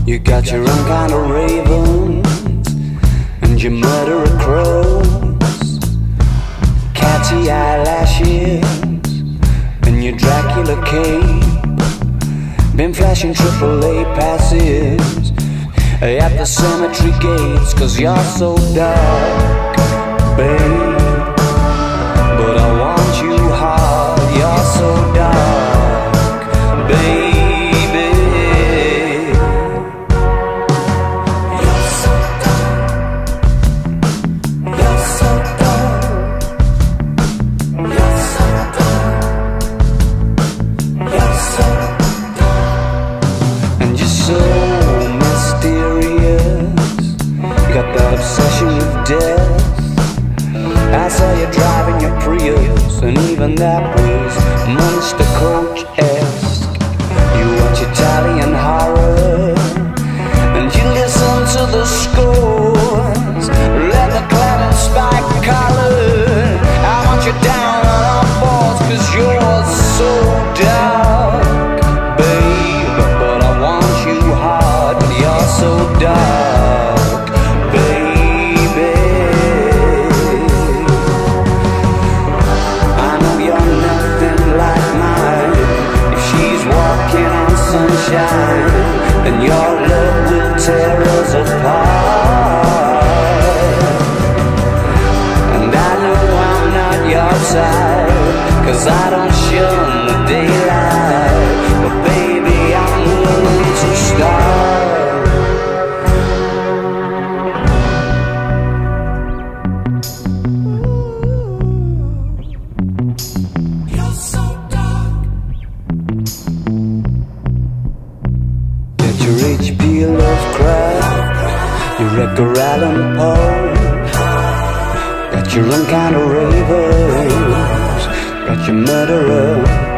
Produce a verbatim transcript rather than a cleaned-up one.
You got your own kind of ravens and your murderer crows, catty eyelashes and your Dracula cape. Been flashing triple A passes at the cemetery gates, 'cause you're so dark, babe. But I want you hard, you're so dark, baby. You're so dark, you're so dark, you're so dark, you're so dark. And you're so mysterious, you got that obsession with death. I saw you driving your Prius, and even that was monster coach-esque. You watch Italian horror, and you listen to the scores, leather clad and spike collar. I want you down on all fours, 'cause you're so dark, babe. But I want you hard, but you're so dark, baby. And your love will tear us apart. And I know I'm not your type, 'cause I don't shun the daylight. But baby, I'm willing to start. You're so dark. Your H P Lovecraft, your Edgar Allan Poe, got your own kind of ravens, got your murderer.